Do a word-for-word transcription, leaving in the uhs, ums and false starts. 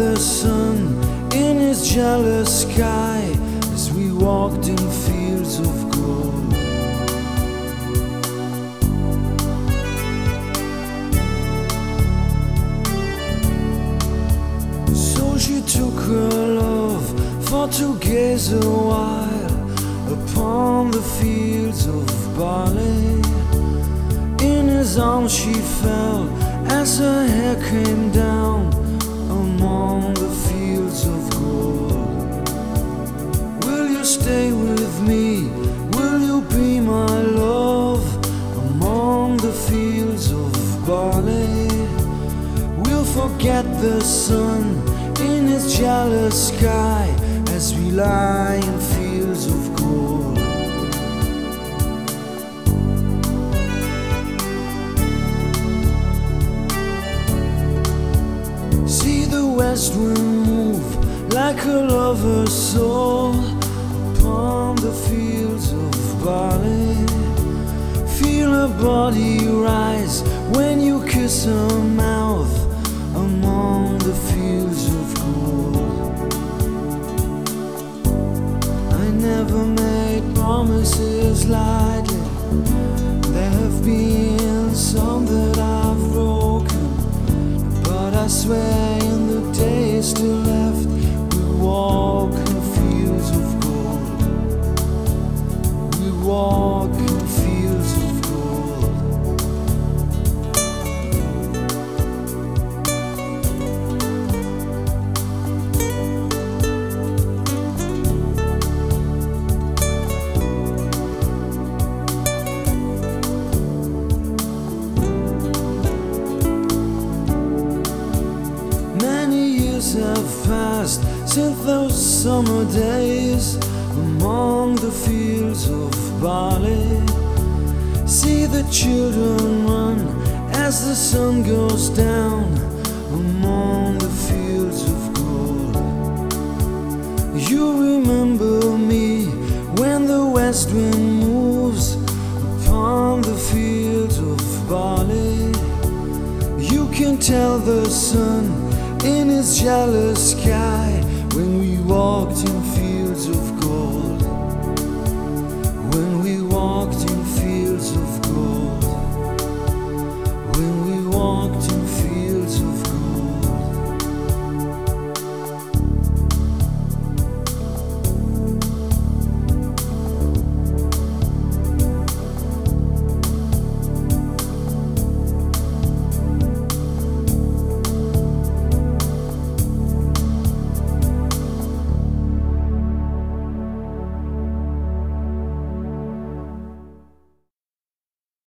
the sun in his jealous sky as we walked in fields of gold. So she took her love for to gaze a while upon the fields of barley. In his arms she fell as her hair came down among the fields of gold. Will you stay with me? Will you be my love among the fields of barley? We'll forget the sun in his jealous sky as we lie in fields of gold. See the west wind move like a lover's soul upon the fields of barley. Feel her body rise when you kiss her mouth among the fields of gold. I never made promises lightly. There have been some that I've broken, but I swear in the days still left we walk in fields of gold. We walk in fields of gold. Have passed since those summer days among the fields of barley. See the children run as the sun goes down among the fields of gold. You remember me when the west wind moves upon the fields of barley. You can tell the sun in his jealous sky when we walked in fields of gold. When we walked in fields of gold. When we walked in fields of gold.